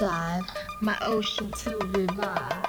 dive, my ocean to revive.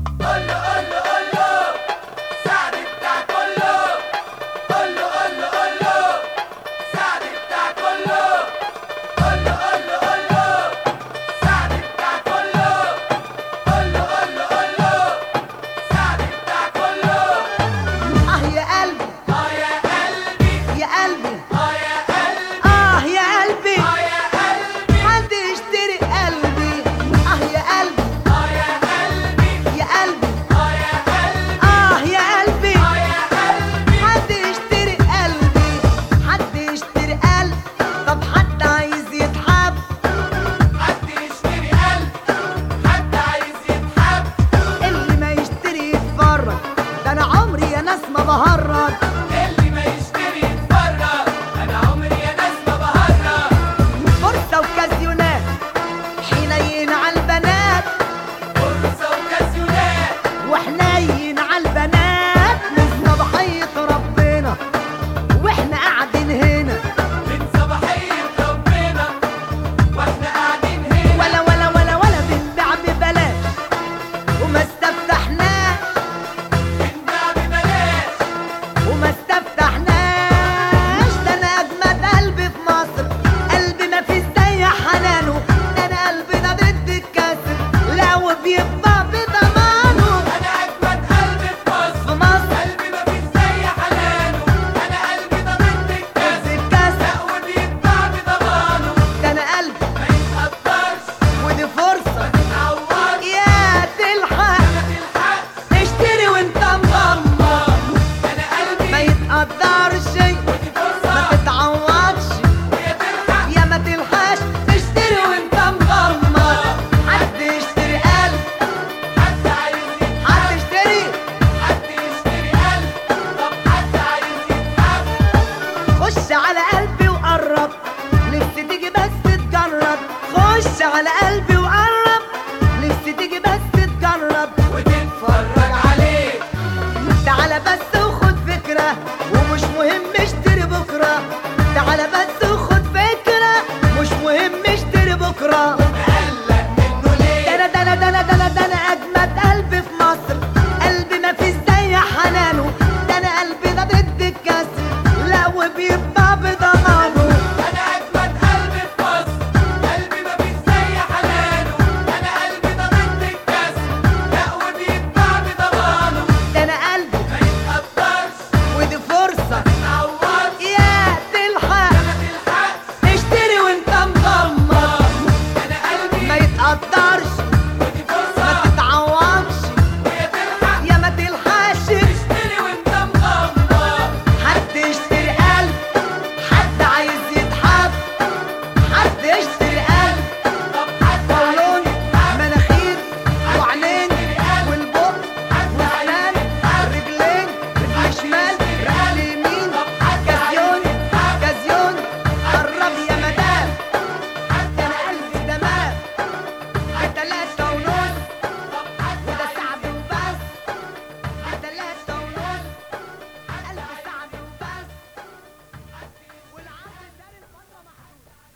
اللي ما يشتري يتفرج، انا عمري يا ناس ما بهرج. فرصة وكازيونات حنين على البنات، فرصة وكازيونات وحنين على البنات، من صباحية ربنا واحنا قاعدين هنا، من صباحية ربنا واحنا قاعدين هنا. ولا بنبيع ببلاش وما استفتحناش، بنبيع ببلاش وما استفتحناش. ده انا اجمد قلبي في مصر، قلبي ما فيش زي حنانه، ده انا قلبي ده ضد الكسر لو بيبقى بضمانه. انا اجمد قلبي في في مصر، مصر قلبي ما فيش زي حنانه، انا قلبي ده ضد الكسر، الكسر لا وبيتباع بضمانه. ده انا قلبي ما يتقدرش ودي فرصة ما تتعورش يا تلحق ما تلحقش. تشتري وانت مغمض، انا قلبي ما يتقدرش ودي فرصة ما تتعوضش، ويا تلحق يا ما تلحقش تشتري وانت مغمض. حد يشتري قلب، حد عايز يتحب، حد يشتري، حد يشتري قلب. طب حد عايز يتحب، خش على قلبي وقرب، نفسي تيجي بس تجرب، خش على قلبي